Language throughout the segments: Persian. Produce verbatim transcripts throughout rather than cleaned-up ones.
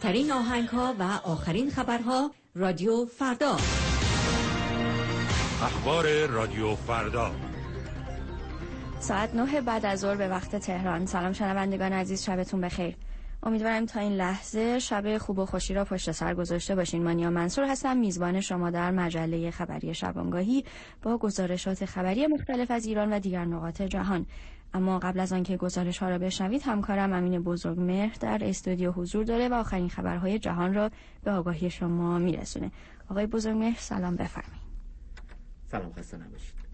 بهترین آهنگ‌ها و آخرین خبرها رادیو فردا. اخبار رادیو فردا ساعت نه بعد از ظهر به وقت تهران. سلام شنوندگان عزیز، شبتون بخیر. امیدوارم تا این لحظه شب خوب و خوشی را پشت سر گذاشته باشین. مانیا منصور هستم، میزبان شما در مجله خبری شبانگاهی با گزارشات خبری مختلف از ایران و دیگر نقاط جهان. اما قبل از آنکه گزارش ها را بشنوید، همکارم امین بزرگمهر در استودیو حضور داره و آخرین خبرهای جهان را به آگاهی شما میرسونه. آقای بزرگمهر سلام، بفرمایید. سلام، خسته نباشید.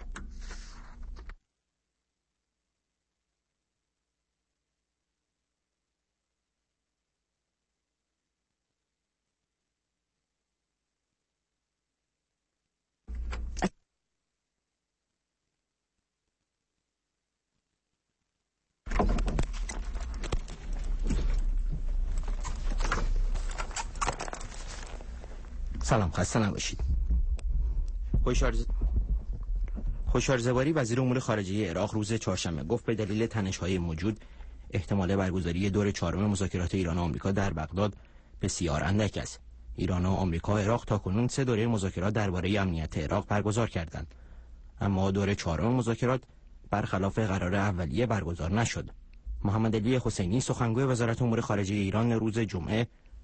سلام، خسته نباشید. خوشارز... خوشارزواری وزیر امور خارجه عراق روز چهارشنبه گفت به دلیل تنش‌های موجود احتمال برگزاری دور چهارم مذاکرات ایران و آمریکا در بغداد بسیار اندک است. ایران و آمریکا و عراق تاکنون سه دوره مذاکرات درباره امنیت عراق برگزار کردند، اما دور چهارم مذاکرات برخلاف قرار اولیه برگزار نشد. محمد علی حسینی سخنگوی وزارت امور خارجه ایران روز جمعه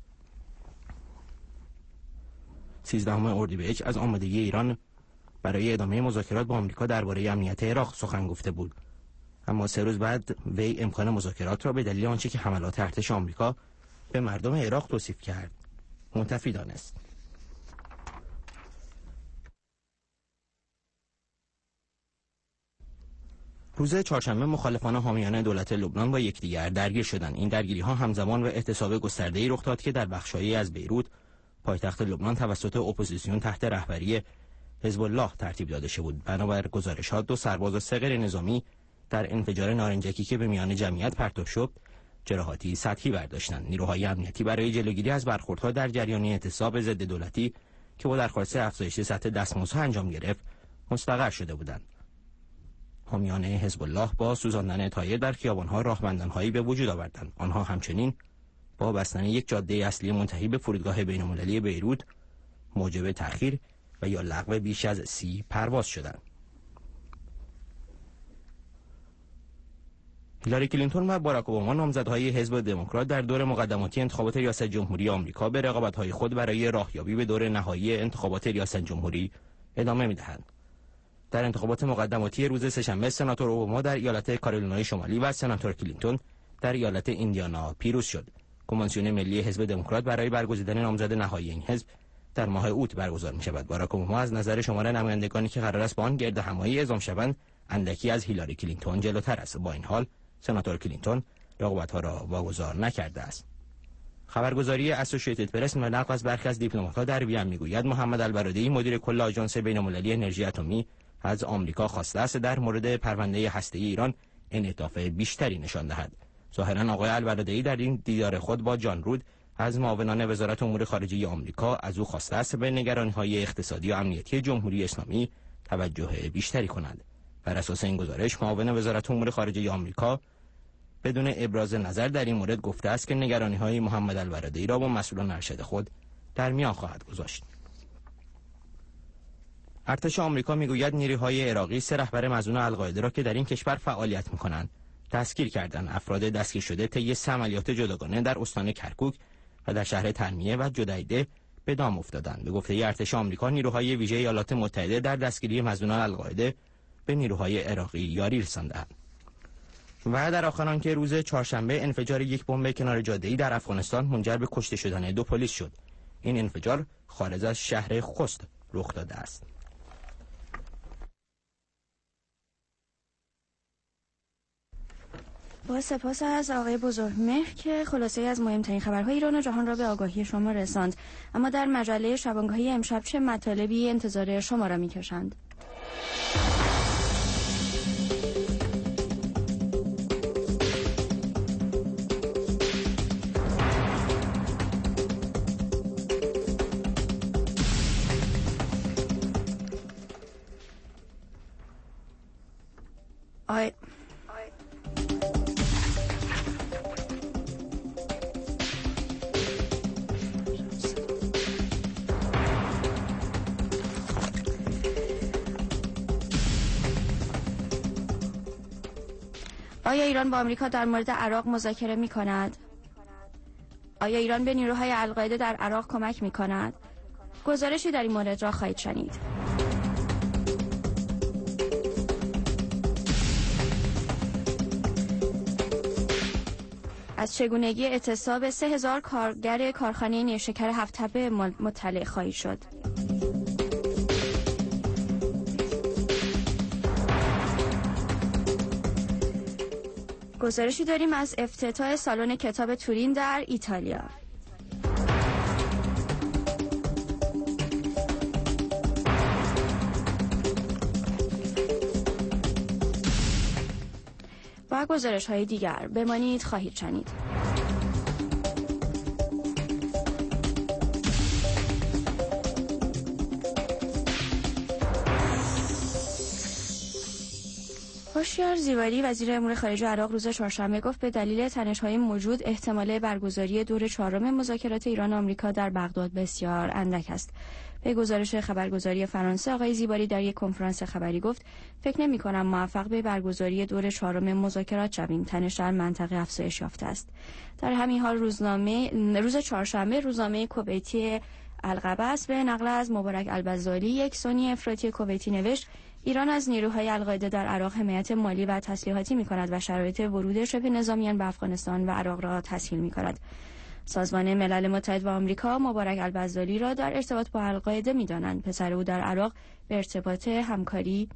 سیزدهم اردیبهشت از آمادگی ایران برای ادامه مذاکرات با آمریکا درباره امنیت عراق سخن گفته بود، اما سه روز بعد وی امکان مذاکرات را به دلیل آنچه که حملات ارتش آمریکا به مردم عراق توصیف کرد منتفی دانست. روز چهارشنبه مخالفان حامیان دولت لبنان با یکدیگر درگیر شدند. این درگیری‌ها همزمان و اعتصاب گسترده‌ای رخ داد که در بخش‌هایی از بیروت پایتخت لبنان توسط اپوزیسیون تحت رهبری حزب الله ترتیب داده شده بود. بنابر گزارش‌ها دو سرباز و سه غیر نظامی در انفجار نارنجکی که به میان جمعیت پرتاب شد جراحاتی سطحی برداشتند. نیروهای امنیتی برای جلوگیری از برخوردها در جریان اعتصاب ضد دولتی که با درخواست افزایش سطح دستمزدها انجام گرفت مستقر شده بودند. حامیان حزب الله با سوزاندن تایر در خیابان‌ها راهبندان‌هایی به وجود آوردند. آنها همچنین با بستن یک جاده اصلی منتهی به فرودگاه بین‌المللی بیروت موجب تأخیر و یا لغو بیش از سی پرواز شدند. هیلاری کلینتون و باراک اوباما نامزدهای حزب دموکرات در دور مقدماتی انتخابات ریاست جمهوری آمریکا به رقابت‌های خود برای راهیابی به دور نهایی انتخابات ریاست جمهوری ادامه می‌دهند. در انتخابات مقدماتی روز سه‌شنبه سناتور اوباما در ایالت کارولینای شمالی و سناتور کلینتون در ایالت ایندیانا پیروز شد. کنوانسیون ملی حزب دموکرات برای برگزیدن نامزد نهایی این حزب در ماه اوت برگزار می‌شود. باراک اوباما از نظر شمار نمایندگانی که قرار است با آن گرد همایی اعزام شوند اندکی از هیلاری کلینتون جلوتر است. با این حال سناتور کلینتون رقابت‌ها را واگذار نکرده است. خبرگزاری اسوسییتد پرس نقل از برخی از دیپلمات‌ها در وین می‌گوید محمد البرادعی مدیر کل آژانس بین‌المللی انرژی اتمی از آمریکا خواسته است در مورد پرونده هسته‌ای ایران انعطاف بیشتری نشان دهد. ظاهراً آقای البرادعی در این دیدار خود با جان رود از معاونان وزارت امور خارجه آمریکا از او خواسته است به نگرانی‌های اقتصادی و امنیتی جمهوری اسلامی توجه بیشتری کند. بر اساس این گزارش معاون وزارت امور خارجه آمریکا بدون ابراز نظر در این مورد گفته است که نگرانی‌های محمد البرادعی را با مسئولان ارشد خود در میان خواهد گذاشت. ارتش آمریکا میگوید نیروهای عراقی سه رهبر مظنون القاعده را که در این کشور فعالیت می‌کنند دستگیر کردند. افراد دستگیر شده طی سه عملیات جداگانه در استان کرکوک و در شهر ترمیه و جدیده به دام افتادند. به گفته ارتش آمریکا نیروهای ویژه ایالات متحده در دستگیری مظنونان القاعده به نیروهای عراقی یاری رساندند. و در آخر آنکه روز چهارشنبه انفجار یک بمب کنار جاده‌ای در افغانستان منجر به کشته شدن دو پلیس شد. این انفجار خارج از شهر خوست رخ داده است. با سپاس از آقای بزرگمهر که خلاصه از مهمترین خبرهای ایران و جهان را به آگاهی شما رساند. اما در مجله شبانگاهی امشب چه مطالبی انتظار شما را می‌کشند؟ آی آیا ایران با آمریکا در مورد عراق مذاکره می کند؟ آیا ایران به نیروهای القاعده در عراق کمک می کند؟ گزارشی در این مورد را خواهید شنید. از چگونگی اعتصاب سه هزار کارگر کارخانه نیشکر هفت‌تپه مطلع خواهید شد. گزارشی داریم از افتتاح سالن کتاب تورین در ایتالیا. و گزارش های دیگر بمانید خواهید شنید. هوشیار زیواری وزیر امور خارجه عراق روز چهارشنبه گفت به دلیل تنش‌های موجود احتمال برگزاری دور چهارم مذاکرات ایران و آمریکا در بغداد بسیار اندک است. به گزارش خبرگزاری فرانسه آقای زیواری در یک کنفرانس خبری گفت فکر نمی‌کنم موفق به برگزاری دور چهارم مذاکرات شویم. تنش در منطقه افزایش یافته است. در همین حال روزنامه روز چهارشنبه روزنامه کویتی القبس به نقل از مبارک البزالی یک سنی افراطی کویتی نوشت ایران از نیروهای القاعده در عراق حمایت مالی و تسلیحاتی می‌کند و شرایط ورود شبه نظامیان به افغانستان و عراق را تسهیل می‌کند. سازمان ملل متحد و آمریکا مبارک البزالی را در ارتباط با القاعده می‌دانند. پسر او در عراق به ارتباط همکاری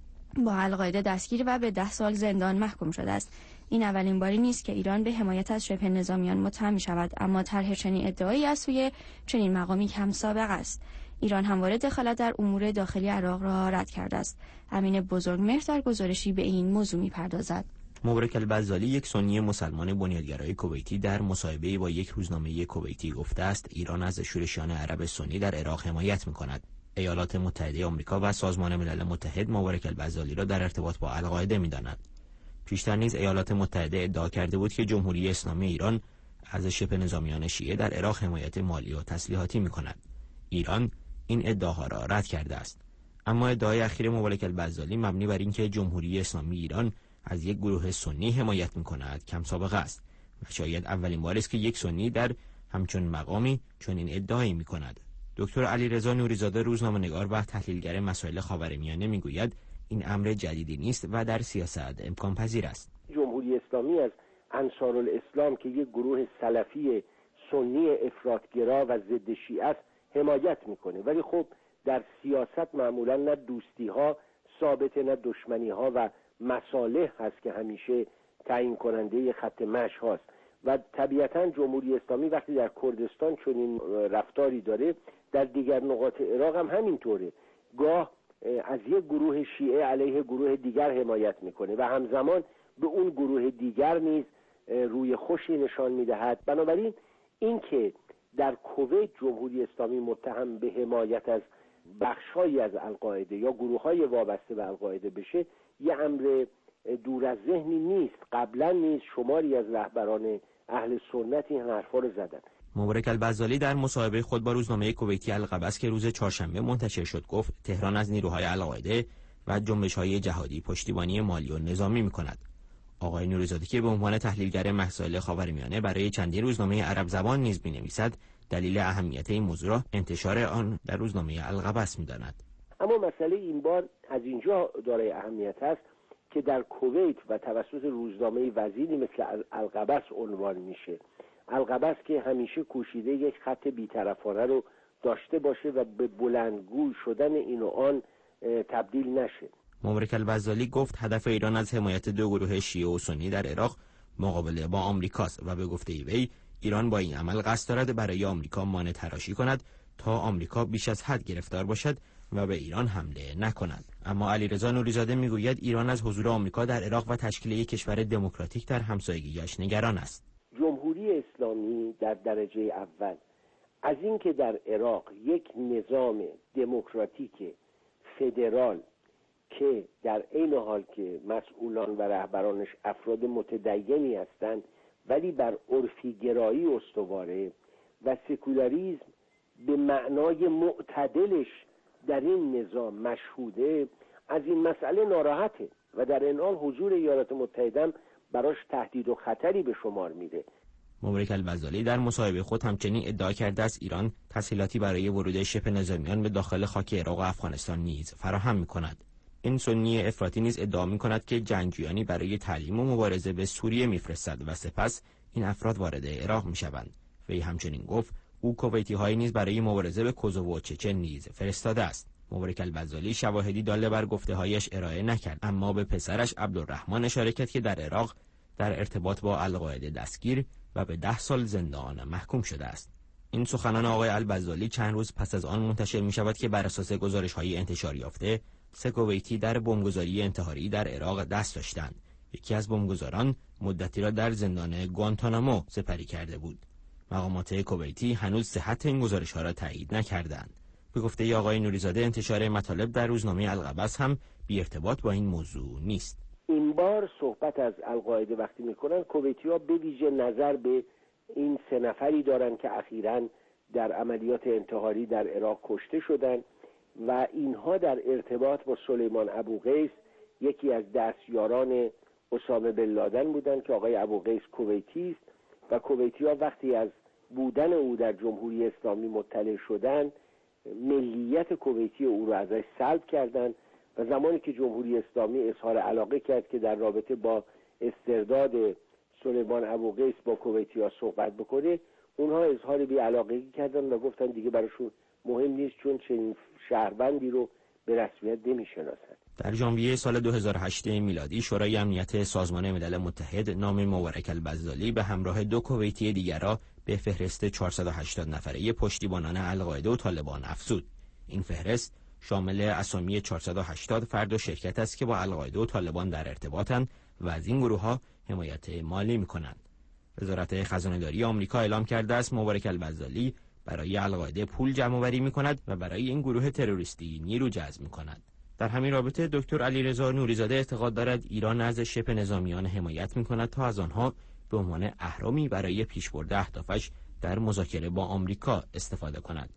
با القاعده دستگیر و به ده سال زندان محکوم شده است. این اولین باری نیست که ایران به حمایت از شبه نظامیان متهم می‌شود، اما طرح چنین ادعایی از سوی چنین مقامی کم سابقه است. ایران همواره دخالت در امور داخلی عراق را رد کرده است. امین بزرگمهر در گزارشی به این موضوع می‌پردازد. مبارک البزالی یک سنی مسلمان بنیادگرای کویتی در مصاحبه‌ای با یک روزنامه کویتی گفته است ایران از شورشیان عرب سنی در عراق حمایت می‌کند. ایالات متحده آمریکا و سازمان ملل متحد مبارک البزالی را در ارتباط با القاعده می‌دانند. پیشتر نیز ایالات متحده ادعا کرده بود که جمهوری اسلامی ایران از شبه نظامیان شیعه در عراق حمایت مالی و تسلیحاتی می‌کند. ایران این ادعاها را رد کرده است. اما ادعای اخیر مبارک البزالی مبنی بر اینکه جمهوری اسلامی ایران از یک گروه سنی حمایت می‌کند کم سابقه است و شاید اولین بار است که یک سنی در همچون مقامی چنین ادعایی می‌کند. دکتر علیرضا نوری‌زاده روزنامه‌نگار و تحلیلگر مسائل خاورمیانه می‌گوید این امر جدیدی نیست و در سیاست امکان پذیر است. جمهوری اسلامی از انصارالاسلام که یک گروه سلفی سنی افراطگرا و ضد شیعه است حمایت می‌کنه، ولی خب در سیاست معمولا نه دوستی ها ثابت نه دشمنی ها و مصالح هست که همیشه تعیین کننده خط مشی هاست و طبیعتا جمهوری اسلامی وقتی در کردستان چنین رفتاری داره در دیگر نقاط عراق هم همینطوره. گاه از یک گروه شیعه علیه گروه دیگر حمایت میکنه و همزمان به اون گروه دیگر نیز روی خوشی نشان میدهد. بنابراین این که در کویت جمهوری اسلامی متهم به حمایت از بخش‌هایی از القاعده یا گروه‌های وابسته به القاعده بشه یه امر دور از ذهنی نیست. قبلا نیز شماری از رهبران اهل سنت این حرفا رو زدن. مبارک البزالی در مصاحبه خود با روزنامه کویتی القبس که روز چهارشنبه منتشر شد گفت تهران از نیروهای القاعده و جنبش‌های جهادی پشتیبانی مالی و نظامی می‌کند. آقای نوری‌زاده که به عنوان تحلیلگر مسائل خاورمیانه برای چندین روزنامه عرب زبان نیز می‌نویسد دلیل اهمیت این موضوع را انتشار آن در روزنامه القبس می‌داند. اما مسئله این بار از اینجا دارای اهمیت است که در کویت و توسط روزنامه وزیری مثل القبس عنوان میشه. القبس که همیشه کوشیده یک خط بی‌طرفانه رو داشته باشه و به بلندگو شدن این و آن تبدیل نشه. مبارک البزالی گفت هدف ایران از حمایت دو گروه شیعه و سنی در عراق مقابله با آمریکاست و به گفته وی ایران با این عمل قصد دارد برای آمریکا مانع تراشی کند تا آمریکا بیش از حد گرفتار باشد و به ایران حمله نکند. اما علیرضا نوری‌زاده میگوید ایران از حضور آمریکا در عراق و تشکیل یک کشور دموکراتیک در همسایگیش نگران است. جمهوری اسلامی در درجه اول از اینکه در عراق یک نظام دموکراتیک فدرال که در عین حال که مسئولان و رهبرانش افراد متدینی هستند ولی بر عرفی گرایی استواره و سکولاریسم به معنای معتدلش در این نظام مشهوده، از این مسئله ناراحته و در این حال حضور ایالات متحده براش تهدید و خطری به شمار میره. مبارک البزالی در مصاحبه خود همچنین ادعا کرده است ایران تسهیلاتی برای ورود شبه نظامیان به داخل خاک عراق و افغانستان نیز فراهم می‌کند. این سنی افراطی نیز ادعا می‌کند که جنگجویانی برای تعلیم و مبارزه به سوریه می‌فرستد و سپس این افراد وارد عراق می‌شوند. وی همچنین گفت او کویتی‌هایی نیز برای مبارزه به کوزوو و چچن نیز فرستاده است. مبارک البزالی شواهدی داله بر گفته‌هایش ارائه نکرد، اما به پسرش عبدالرحمن اشاره کرد که در عراق در ارتباط با القاعده دستگیر و به ده سال زندان محکوم شده است. این سخنان آقای البزالی چند روز پس از آن منتشر می شود که بر اساس گزارش‌های انتشار یافته سه کویتی در بمبگذاری انتحاری در عراق دست داشتند. یکی از بمبگذاران مدتی را در زندان گوانتانامو سپری کرده بود. مقامات کویتی هنوز صحت این گزارش‌ها را تایید نکردند. به گفته آقای نوریزاده انتشار مطالب در روزنامه القبس هم بی ارتباط با این موضوع نیست. این بار صحبت از القاعده وقتی میکنن کویتی‌ها به ویژه نظر به این سه نفری دارن که اخیراً در عملیات انتحاری در عراق کشته شدن و اینها در ارتباط با سلیمان ابوقیس یکی از دستیاران اسامه بن لادن بودن که آقای ابوقیس کویتی است و کویتی‌ها وقتی از بودن او در جمهوری اسلامی مطلع شدن ملیت کویتی او را ازش سلب کردند و زمانی که جمهوری اسلامی اظهار علاقه کرد که در رابطه با استرداد سلیمان ابوقیس با کویتی‌ها صحبت بکنه، اونها اظهار بی‌علاقگی کردن و گفتن دیگه براشون مهم نیست چون چنین شهروندی رو به رسمیت نمی‌شناسند. در ژانویه سال دو هزار و هشت میلادی شورای امنیت سازمان ملل متحد نام مبارک البزالی به همراه دو کویتی دیگر را به فهرست چهارصد و هشتاد نفره پشتیبانان القاعده و طالبان افزود. این فهرست شامل اسامی چهارصد و هشتاد فرد و شرکت است که با القاعده و طالبان در ارتباطند و از این گروه‌ها حمایت مالی می‌کنند. وزارت خزانه‌داری آمریکا اعلام کرده است مبارک البزالی برای القاعده پول جمع‌آوری می‌کند و برای این گروه تروریستی نیرو جذب می‌کند. در همین رابطه دکتر علیرضا نوریزاده اعتقاد دارد ایران از شبه نظامیان حمایت می‌کند تا از آنها به عنوان اهرامی برای پیشبرد اهدافش در مذاکره با آمریکا استفاده کند.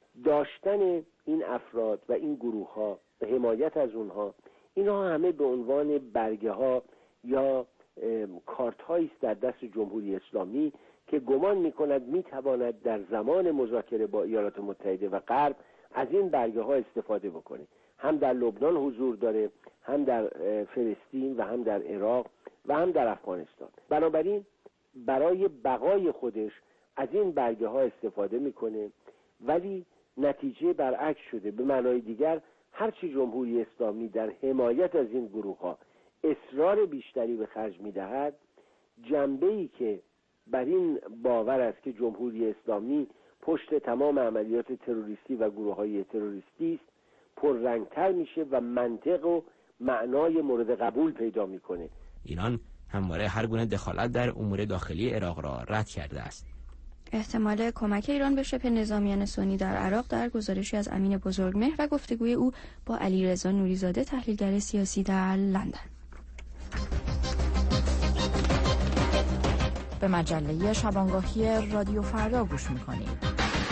داشتن این افراد و این گروه‌ها و حمایت از اونها، اینها همه به عنوان برگه‌ها یا کارت‌هایی است در دست جمهوری اسلامی که گمان می‌کند می‌تواند در زمان مذاکره با ایالات متحده و غرب از این برگه‌ها استفاده بکنه. هم در لبنان حضور داره، هم در فلسطین و هم در عراق و هم در افغانستان. بنابراین برای بقای خودش از این برگه‌ها استفاده می‌کنه، ولی نتیجه برعکس شده. به معنای دیگر هرچی جمهوری اسلامی در حمایت از این گروه‌ها اصرار بیشتری به خرج می‌دهد، جنبه‌ای که بر این باور است که جمهوری اسلامی پشت تمام عملیات تروریستی و گروه‌های تروریستی است پررنگتر میشه و منطق و معنای مورد قبول پیدا میکنه. ایران همواره هر گونه دخالت در امور داخلی عراق را رد کرده است. احتمال کمک ایران به شبه نظامیان سنی در عراق در گزارشی از امین بزرگمهر و گفتگوی او با علیرضا نوریزاده تحلیلگر سیاسی در لندن. به مجله شبانگاهی رادیو فردا گوش میکنید.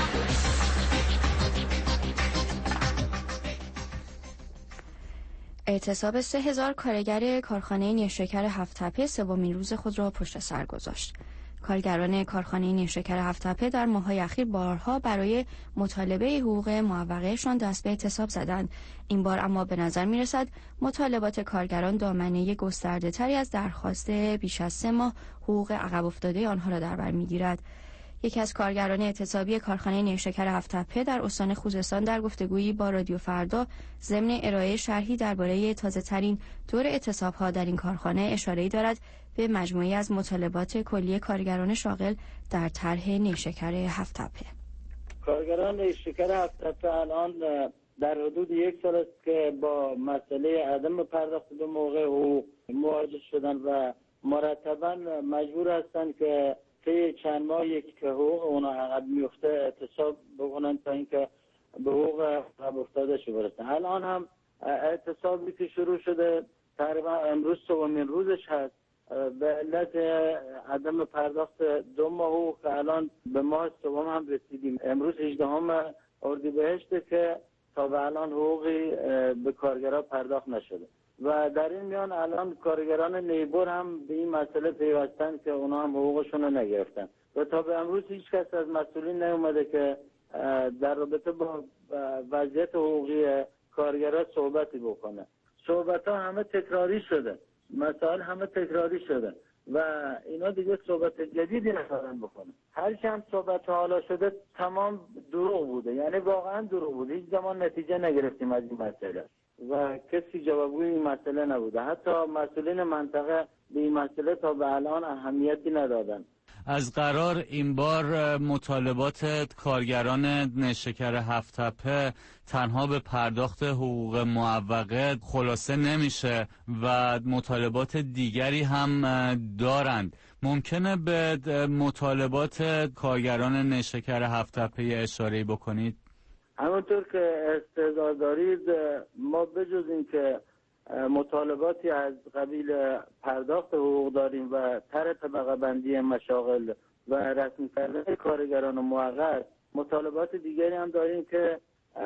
اعتصاب سه هزار کارگر کارخانه نیشکر هفت‌تپه سومین روز خود را پشت سر گذاشت. کارگران کارخانه نیشکر هفت‌تپه در ماه‌های اخیر بارها برای مطالبه حقوق معوقه‌شان دست به اعتصاب زدند. این بار اما به نظر می‌رسد مطالبات کارگران دامنه گسترده‌تری از درخواست بیش از سه ماه حقوق عقب افتاده آنها را در بر می‌گیرد. یکی از کارگران اعتصابی کارخانه نیشکر هفت‌تپه در استان خوزستان در گفتگویی با رادیو فردا ضمن ارائه شرحی درباره تازه‌ترین دور اعتصاب‌ها در این کارخانه اشاره‌ای دارد به مجموعی از مطالبات کلی کارگران شاغل در طرح نیشکر هفت‌تپه. کارگران نیشکر هفت‌تپه الان در حدود یک سال است که با مسئله عدم پرداخت به موقع حقوق مواجه شدن و مرتباً مجبور هستند که طی چند ماه یک که حقوق اونا عقب میفته اعتصاب بکنن تا اینکه به حقوق عقب افتاده شو برسن. الان هم اعتصابی که شروع شده تقریبا امروز سومین روزش هست به علت عدم پرداخت دو ماه حقوق که الان به ماه سوم هم رسیدیم. امروز هجدهم اردیبهشت که تا به الان حقوقی به کارگرها پرداخت نشده. و در این میان الان کارگران نیبر هم به این مسئله پیوستن که اونا هم حقوقشون رو نگرفتن و تا به امروز هیچ کس از مسئولین نیومده که در رابطه با وضعیت حقوقی کارگران صحبتی بکنه. صحبت ها همه تکراری شده، مسائل همه تکراری شده و اینا دیگه صحبت جدیدی نمی‌تونن بکنه. هر چند صحبت حالا شده تمام دروغ بوده، یعنی واقعا دروغ بوده. هیچ زمان نتیجه نگرفتیم از این مسئله و کسی جوابگوی این مسئله نبوده. حتی مسئولین منطقه به این مسئله تا به الان اهمیتی ندادن. از قرار این بار مطالبات کارگران نیشکر هفت تپه تنها به پرداخت حقوق معوقه خلاصه نمیشه و مطالبات دیگری هم دارند. ممکنه به مطالبات کارگران نیشکر هفت تپه اشاره بکنید؟ همونطور که استدلال دارید، ما بجز این که مطالباتی از قبیل پرداخت حقوق داریم و طرح طبقه بندی مشاغل و رسمی کردن کارگران موقت، مطالبات دیگری هم داریم که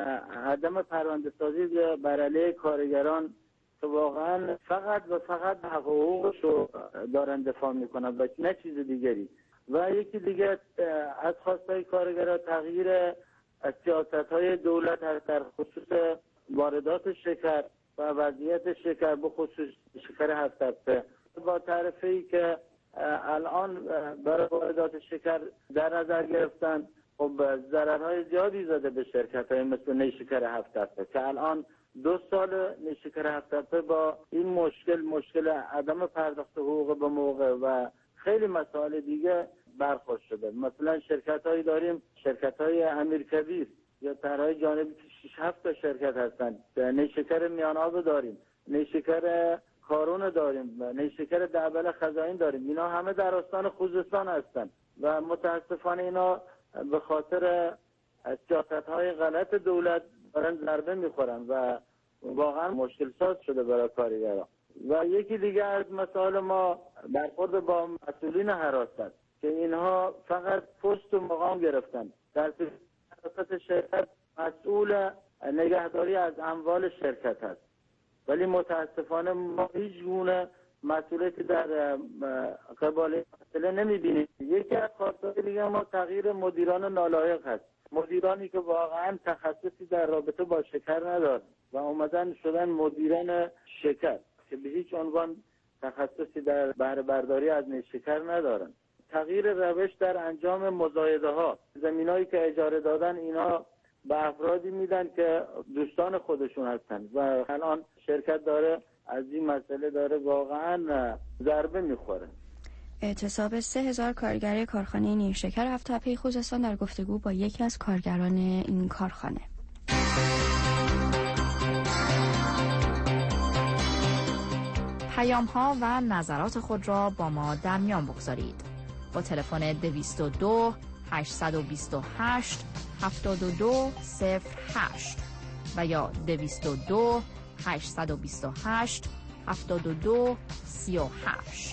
عدم پرونده سازی بر علیه کارگران که واقعا فقط و فقط حقوقش رو دارن دفاع میکنن و نه چیز دیگری. و یکی دیگه از خواستای کارگران تغییر سیاست‌های دولت در خصوص واردات شکر و وضعیت شکر به خصوص شکر هفت تپه با تعرفه‌ای که الان برای واردات شکر در نظر گرفتن، خب ضررهای زیادی زده به شرکت‌های مثل نیشکر هفت تپه که الان دو سال نیشکر هفت تپه با این مشکل مشکل عدم پرداخت حقوق به موقع و خیلی مسائل دیگه برخورد شده. مثلا شرکت‌هایی داریم، شرکت‌های امیرکبیر یا طرحهای جانبی که شش هفت تا شرکت هستن. نیشکر میان آب داریم، نیشکر کارون داریم، نیشکر دعبل خزائین داریم. اینا همه در استان خوزستان هستن و متاسفانه اینا به خاطر سیاست‌های غلط دولت دارن ضربه میخورن و واقعا مشکل ساز شده برای کارگران. و یکی دیگه از مسائل ما برخورد با مسئولین حراست که اینها فقط پست و مقام گرفتن. در حراست شرکت مسئول نگهداری از اموال شرکت هست، ولی متاسفانه ما هیچ گونه مسئولیتی در قبال مسئله نمیبینیم. یکی از خواستهای دیگه ما تغییر مدیران نالایق هست، مدیرانی که واقعا تخصصی در رابطه با شکر ندارن و اومدن شدن مدیران شکر که به هیچ عنوان تخصصی در بهره برداری از نیشکر ندارن. تغییر روش در انجام مزایده ها، زمینایی که اجاره دادن اینا به افرادی میدن که دوستان خودشون هستن و الان شرکت داره از این مسئله داره واقعا ضربه میخوره. اعتصاب سه هزار کارگر کارخانه نیشکر هفت تپه خوزستان در گفتگو با یکی از کارگران این کارخانه. پیام ها و نظرات خود را با ما در میان بگذارید. با تلفن دویست و دو هشتصد و بیست و هشت هفتاد و دو صفر هشت و یا دویست و دو هشتصد و بیست و هشت هفتاد و دو سی و هشت.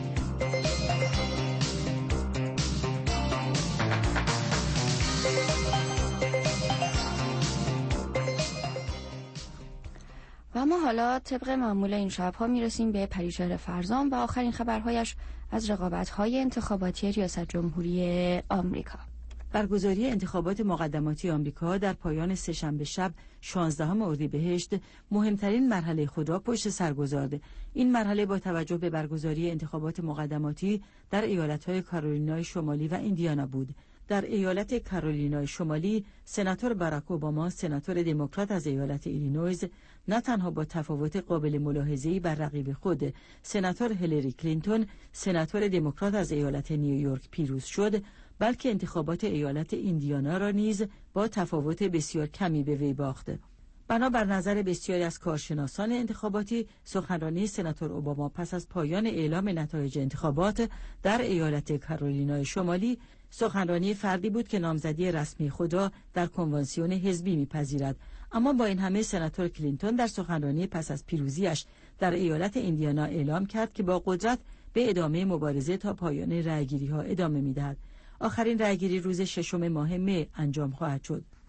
و ما حالا طبق معمول این شب‌ها میرسیم به پریشهر فرزان و آخرین خبرهایش از رقابت‌های انتخاباتی ریاست جمهوری آمریکا. برگزاری انتخابات مقدماتی آمریکا در پایان سه‌شنبه شب شانزدهم اردیبهشت مهمترین مرحله خود را پشت سر گذارد. این مرحله با توجه به برگزاری انتخابات مقدماتی در ایالت‌های کارولینای شمالی و ایندیانا بود. در ایالت کارولینای شمالی، سناتور باراک اوباما، سناتور دموکرات از ایالت ایلینویز، نه تنها با تفاوت قابل ملاحظه‌ای بر رقیب خود، سناتور هیلاری کلینتون، سناتور دموکرات از ایالت نیویورک پیروز شد، بلکه انتخابات ایالت ایندیانا را نیز با تفاوت بسیار کمی به وی باخت. بنابر نظر بسیاری از کارشناسان انتخاباتی، سخنرانی سناتور اوباما پس از پایان اعلام نتایج انتخابات در ایالت کارولینای شمالی سخنرانی فردی بود که نامزدی رسمی خود را در کنوانسیون حزبی می‌پذیرد. اما با این همه سناتور کلینتون در سخنرانی پس از پیروزیش در ایالت ایندیانا اعلام کرد که با قدرت به ادامه مبارزه تا پایان رأیگیری‌ها ادامه می‌دهد. آخرین رأیگیری روز ششم ماه می انجام خواهد شد.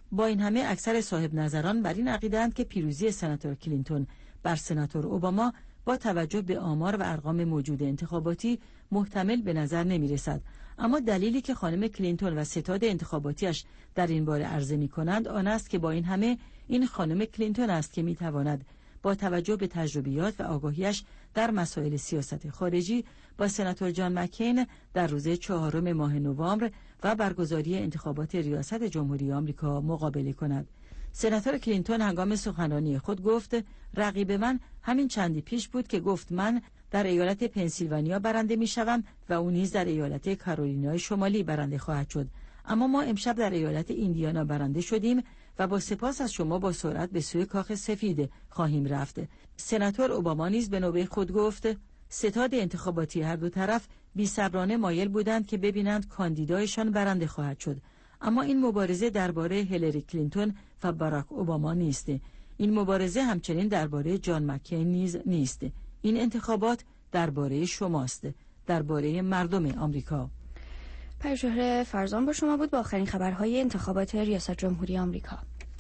با این همه اکثر صاحب نظران بر این عقیده‌اند که پیروزی سناتور کلینتون بر سناتور اوباما با توجه به آمار و ارقام موجود انتخاباتی محتمل به نظر نمی رسد. اما دلیلی که خانم کلینتون و ستاد انتخاباتیش در این باره عرضه می کنند آن است که با این همه این خانم کلینتون است که می تواند با توجه به تجربیات و آگاهیش در مسائل سیاست خارجی با سناتور جان مکین در روز چهارم ماه نوامبر و برگزاری انتخابات ریاست جمهوری آمریکا مقابله کند. سناتور کلینتون هنگام سخنرانی خود گفت رقیب من همین چندی پیش بود که گفت من در ایالت پنسیلوانیا برنده می شوم و او نیز در ایالت کارولینای شمالی برنده خواهد شد. اما ما امشب در ایالت ایندیانا برنده شدیم و با سپاس از شما با سرعت به سوی کاخ سفید خواهیم رفت. سناتور اوباما نیز به نوبه خود گفت ستاد انتخاباتی هر دو طرف بی‌صبرانه مایل بودند که ببینند کاندیدایشان برنده خواهد شد. اما این مبارزه درباره هیلاری کلینتون و باراک اوباما نیست. این مبارزه همچنین درباره جان مکین نیز نیست. این انتخابات درباره شماست، درباره مردم آمریکا. پژوهش فرزان با شما بود با آخرین خبرهای انتخابات ریاست جمهوری آمریکا.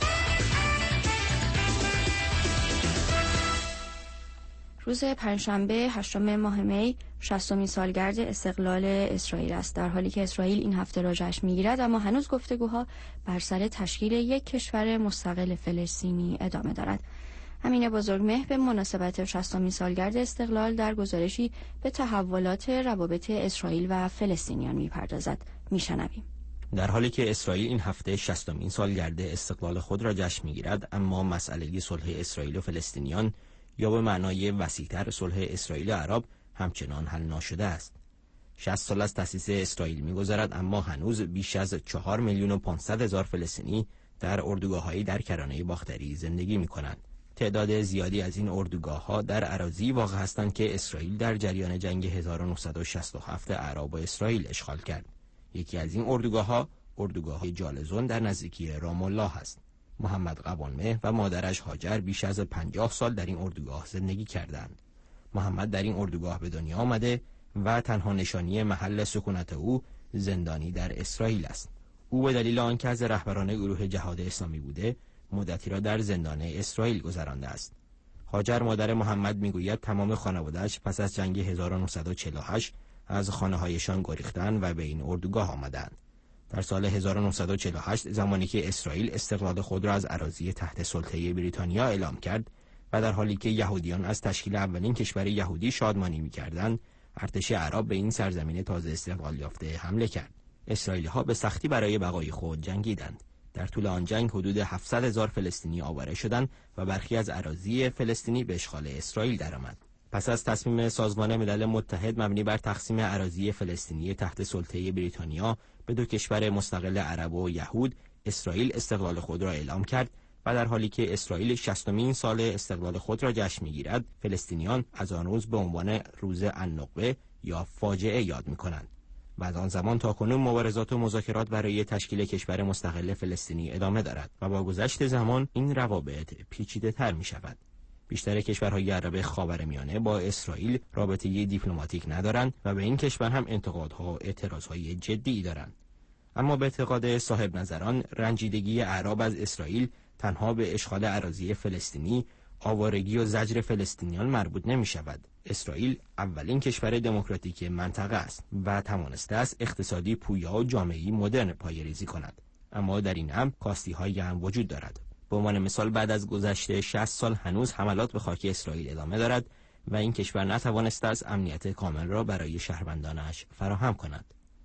روز پنجشنبه هشتم ماه می شصتمین سالگرد استقلال اسرائیل است، در حالی که اسرائیل این هفته را جشن می‌گیرد اما هنوز گفتگوها بر سر تشکیل یک کشور مستقل فلسطینی ادامه دارد. امین بزرگمهر به مناسبت شصتمین سالگرد استقلال در گزارشی به تحولات روابط اسرائیل و فلسطینیان می‌پردازد. می‌شنویم. در حالی که اسرائیل این هفته شصتمین سالگرد استقلال خود را جشن می‌گیرد، اما مسئله صلح اسرائیل و فلسطینیان یا به معنای وسیع‌تر صلح اسرائیل و عرب همچنان حل نشده است. شصت سال از تأسیس اسرائیل می‌گذرد اما هنوز بیش از چهار میلیون و پانصد هزار فلسطینی در اردوگاه‌هایی در کرانه باختری زندگی می‌کنند. تعداد زیادی از این اردوگاه‌ها در اراضی واقع هستند که اسرائیل در جریان جنگ هزار و نهصد و شصت و هفت عرب و اسرائیل اشغال کرد. یکی از این اردوگاه‌ها اردوگاه جالزون در نزدیکی رام الله است. محمد قوانمه و مادرش هاجر بیش از پنجاه سال در این اردوگاه زندگی کردند. محمد در این اردوگاه به دنیا آمده و تنها نشانی محل سکونت او زندانی در اسرائیل است. او به دلیل آنکه از رهبران گروه جهاد اسلامی بوده، مدتی را در زندان اسرائیل گذرانده است. هاجر مادر محمد میگوید تمام خانواده‌اش پس از جنگ هزار و نهصد و چهل و هشت از خانه‌هایشان گریختند و به این اردوگاه آمدند. در سال هزار و نهصد و چهل و هشت زمانی که اسرائیل استقلال خود را از اراضی تحت سلطه بریتانیا اعلام کرد و در حالی که یهودیان از تشکیل اولین کشور یهودی شادمانی می‌کردند، ارتش عرب به این سرزمین تازه استقلال یافته حمله کرد. اسرائیلی‌ها به سختی برای بقای خود جنگیدند. در طول آن جنگ حدود هفتصد هزار فلسطینی آواره شدند و برخی از اراضی فلسطینی به اشغال اسرائیل درآمد. پس از تصمیم سازمان ملل متحد مبنی بر تقسیم اراضی فلسطینی تحت سلطه بریتانیا به دو کشور مستقل عرب و یهود، اسرائیل استقلال خود را اعلام کرد و در حالی که اسرائیل شصتمین سال استقلال خود را جشن می‌گیرد، فلسطینیان از آن روز به عنوان روز النکبه یا فاجعه یاد می‌کنند. و از آن زمان تا کنون مبارزات و مذاکرات برای تشکیل کشور مستقل فلسطینی ادامه دارد و با گذشت زمان این روابط پیچیده‌تر می‌شود. بیشتر کشورهای عرب خاورمیانه با اسرائیل رابطه دیپلماتیک ندارند و به این کشور هم انتقادها و اعتراضهای جدی دارند. اما به اعتقاد صاحب نظران، رنجیدگی اعراب از اسرائیل تنها به اشغال اراضی فلسطینی، آوارگی و زجر فلسطینیان مربوط نمی شود. اسرائیل اولین کشور دموکراتیک منطقه است و توانسته است اقتصادی پویا و جامعه‌ای مدرن پایه‌ریزی کند. اما در این امر کاستی‌هایی هم وجود دارد. به عنوان مثال بعد از گذشت شصت سال هنوز حملات به خاک اسرائیل ادامه دارد و این کشور نتوانسته است امنیت کامل را برای شهروندانش فراهم کند.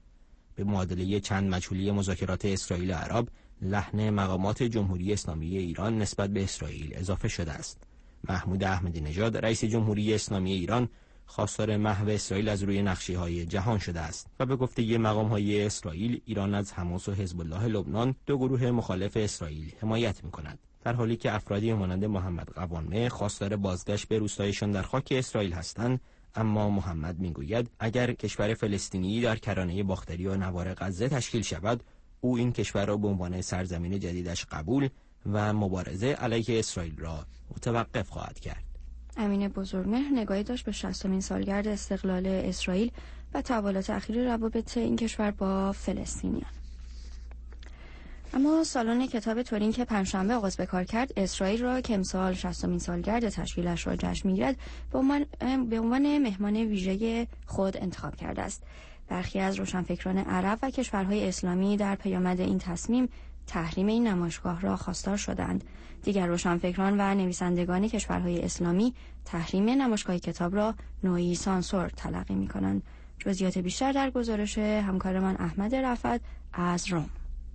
به معادله چند مجهولی مذاکرات اسرائیل و عرب، لحن مقامات جمهوری اسلامی ایران نسبت به اسرائیل اضافه شده است. محمود احمدی نژاد رئیس جمهوری اسلامی ایران خواستار محو اسرائیل از روی نقشه‌های جهان شده است و به گفته مقام‌های اسرائیل، ایران از حماس و حزب الله لبنان، دو گروه مخالف اسرائیل، حمایت می‌کند. در حالی که افرادی مانند محمد قوانمه خواستار بازگشت به روستایشان در خاک اسرائیل هستند، اما محمد میگوید اگر کشور فلسطینی در کرانه باختری و نوار غزه تشکیل شود، او این کشور را به عنوان سرزمین جدیدش قبول و مبارزه علیه اسرائیل را متوقف خواهد کرد. امین بزرگمهر نگاهی داشت به شصتمین سالگرد استقلال اسرائیل و تحولات اخیر روابط این کشور با فلسطینیان. اما سالن کتاب تورین که پنجشنبه آغاز به کار کرد، اسرائیل را که امسال شصتمین سالگرد تشکیلش را جشن می‌گیرد به عنوان به عنوان مهمان ویژه خود انتخاب کرده است. برخی از روشنفکران عرب و کشورهای اسلامی در پیامد این تصمیم تحریم این نمایشگاه را خواستار شدند. دیگر روشنفکران و نویسندگان کشورهای اسلامی تحریم نمایشگاه کتاب را نوعی سانسور تلقی می‌کنند. جزئیات بیشتر در گزارش همکارمان احمد رفعت از روم.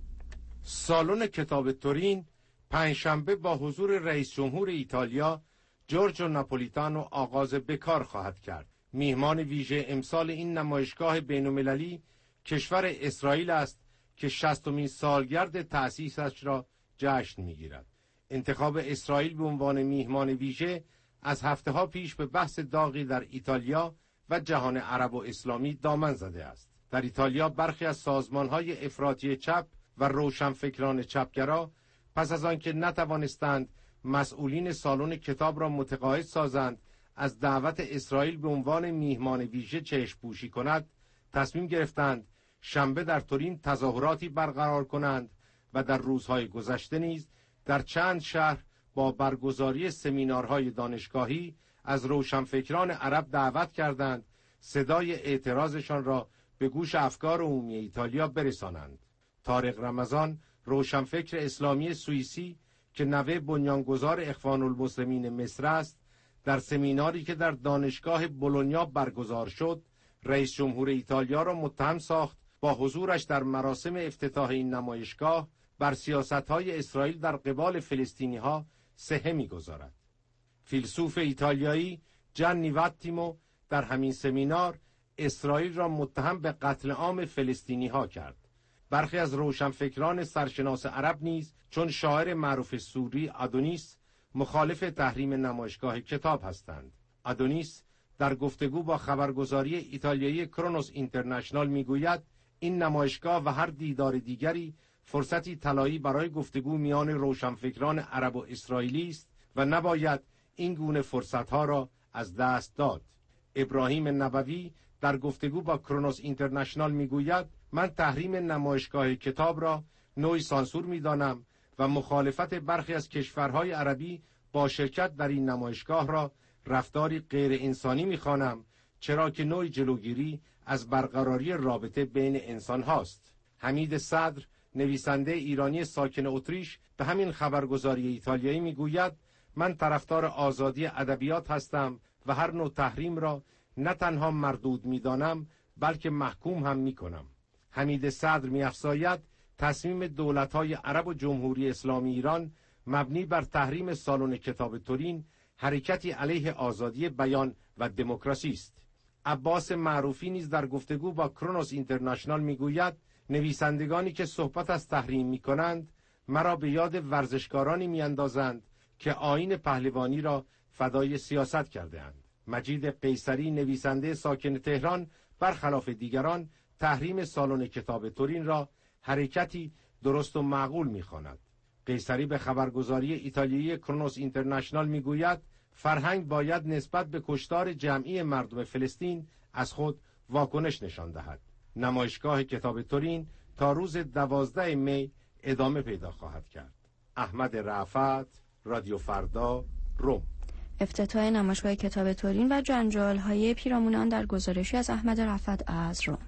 سالن کتاب تورین پنجشنبه با حضور رئیس جمهور ایتالیا جورجو ناپولیتانو آغاز به کار خواهد کرد. میهمان ویژه امسال این نمایشگاه بین‌المللی کشور اسرائیل است که شصتمین سالگرد تأسیسش را جشن می‌گیرد. انتخاب اسرائیل به عنوان میهمان ویژه از هفته‌ها پیش به بحث داغی در ایتالیا و جهان عرب و اسلامی دامن زده است. در ایتالیا برخی از سازمان‌های افراطی چپ و روشنفکران چپگرا پس از آنکه نتوانستند مسئولین سالن کتاب را متقاعد سازند از دعوت اسرائیل به عنوان میهمان ویژه چشم پوشی کند، تصمیم گرفتند شنبه در تورین تظاهراتی برقرار کنند و در روزهای گذشته نیز در چند شهر با برگزاری سمینارهای دانشگاهی از روشنفکران عرب دعوت کردند صدای اعتراضشان را به گوش افکار عمومی ایتالیا برسانند. طارق رمضان، روشنفکر اسلامی سوئیسی که نوه بنیانگذار اخوان المسلمین مصر است، در سمیناری که در دانشگاه بولونیا برگزار شد، رئیس جمهور ایتالیا را متهم ساخت با حضورش در مراسم افتتاح این نمایشگاه بر سیاست‌های اسرائیل در قبال فلسطینی‌ها سهه می‌گذارد. فیلسوف ایتالیایی جانی واتیمو در همین سمینار اسرائیل را متهم به قتل عام فلسطینی‌ها کرد. برخی از روشنفکران سرشناس عرب نیز چون شاعر معروف سوری آدونیس مخالف تحریم نمایشگاه کتاب هستند. آدونیس در گفتگو با خبرگزاری ایتالیایی کرونوس اینترنشنال میگوید این نمایشگاه و هر دیدار دیگری فرصتی طلایی برای گفتگو میان روشنفکران عرب و اسرائیلی است و نباید این گونه فرصتها را از دست داد. ابراهیم نبوی در گفتگو با کرونوس اینترنشنال میگوید من تحریم نمایشگاه کتاب را نوعی سانسور میدانم و مخالفت برخی از کشورهای عربی با شرکت در این نمایشگاه را رفتاری غیر انسانی میخوانم، چرا که نوعی جلوگیری از برقراری رابطه بین انسان هاست. حمید صدر، نویسنده ایرانی ساکن اتریش، به همین خبرگزاری ایتالیایی میگوید من طرفدار آزادی ادبیات هستم و هر نوع تحریم را نه تنها مردود میدانم بلکه محکوم هم میکنم. حمید صدر می‌افزاید تصمیم دولت‌های عرب و جمهوری اسلامی ایران مبنی بر تحریم سالن کتاب تورین حرکتی علیه آزادی بیان و دموکراسی است. عباس معروفی نیز در گفتگو با کرونوس اینترنشنال میگوید نویسندگانی که صحبت از تحریم میکنند مرا به یاد ورزشکارانی میاندازند که آیین پهلوانی را فدای سیاست کرده اند. مجید قیصری، نویسنده ساکن تهران، برخلاف دیگران تحریم سالن کتاب تورین را حرکتی درست و معقول می‌خواند. قیصری به خبرگزاری ایتالیایی کرونوس اینترنشنال میگوید فرهنگ باید نسبت به کشتار جمعی مردم فلسطین از خود واکنش نشان دهد. نمایشگاه کتاب تورین تا روز دوازده می ادامه پیدا خواهد کرد. احمد رفعت، رادیو فردا، روم. افتتاح نمایشگاه کتاب تورین و جنجال‌های پیرامون آن در گزارشی از احمد رفعت از روم.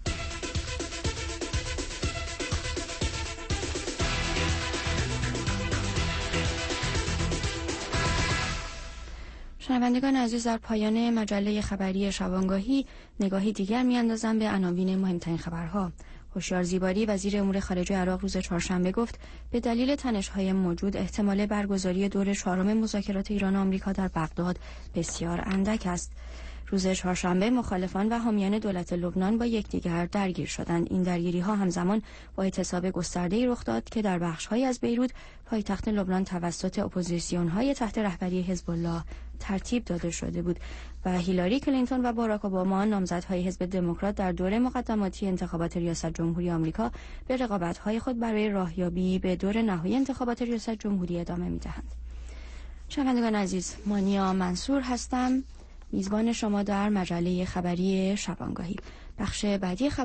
شنوندگان عزیز، در پایان مجله خبری شبانگاهی نگاهی دیگر می‌اندازم به عناوین مهمترین خبرها. هوشیار زیباری وزیر امور خارجه عراق روز چهارشنبه گفت به دلیل تنش‌های موجود احتمال برگزاری دور چهارم مذاکرات ایران و آمریکا در بغداد بسیار اندک است. روز چهارشنبه مخالفان و حامیان دولت لبنان با یکدیگر درگیر شدند. این درگیری‌ها همزمان با اعتصاب گسترده‌ای رخ داد که در بخش‌هایی از بیروت پایتخت لبنان توسط اپوزیسیون‌های تحت رهبری حزب الله ترتیب داده شده بود و هیلاری کلینتون و باراک اوباما نامزدهای حزب دموکرات در دور مقدماتی انتخابات ریاست جمهوری آمریکا به رقابت‌های خود برای راهیابی به دور نهایی انتخابات ریاست جمهوری ادامه می‌دهند. شنوندگان عزیز، مانیا منصور هستم، میزبان شما در مجله خبری شبانگاهی. بخش بعدی خبر